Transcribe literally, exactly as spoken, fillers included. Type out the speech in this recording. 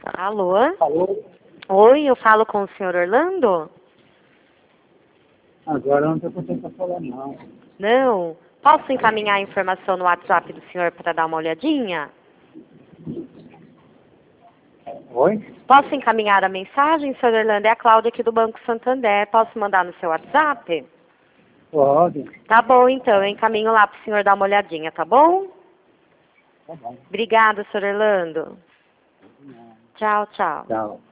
Alô? Alô? Oi, eu falo com o senhor Orlando? Agora não estou conseguindo falar, não. Não? Posso encaminhar a informação no WhatsApp do senhor para dar uma olhadinha? Oi? Posso encaminhar a mensagem, senhor Orlando? É a Cláudia aqui do Banco Santander. Posso mandar no seu WhatsApp? Pode. Tá bom, então. Eu encaminho lá para o senhor dar uma olhadinha, tá bom? Tá bom. Obrigada, senhor Orlando. Tchau, tchau. Tchau.